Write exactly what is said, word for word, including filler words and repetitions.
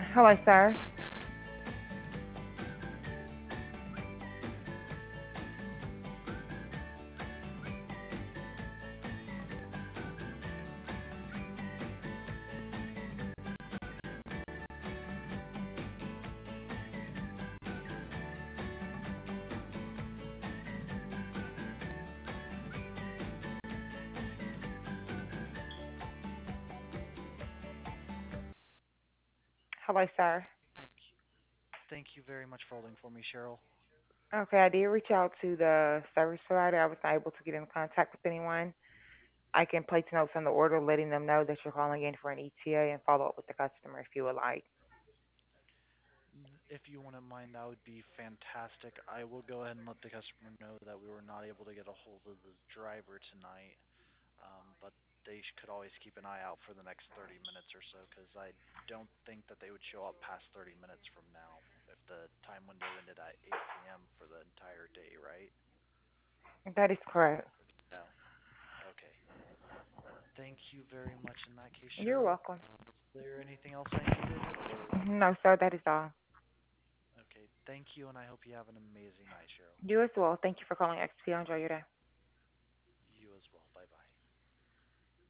Hello, sir. Hello, sir. Thank you very much for holding for me, Cheryl. Okay, I did reach out to the service provider. I was not able to get in contact with anyone. I can place notes on the order letting them know that you're calling in for an E T A and follow up with the customer if you would like. If you wouldn't mind, that would be fantastic. I will go ahead and let the customer know that we were not able to get a hold of the driver tonight, um, but they sh- could always keep an eye out for the next thirty minutes or so, because I don't think that they would show up past thirty minutes from now if the time window ended at eight p m for the entire day, right? That is correct. No. Okay. Thank you very much in that case, You're Cheryl. welcome. Is there anything else I needed, or? No, sir, that is all. Okay, thank you, and I hope you have an amazing night, Cheryl. You as well. Thank you for calling X P. Enjoy your day. You as well. Bye bye.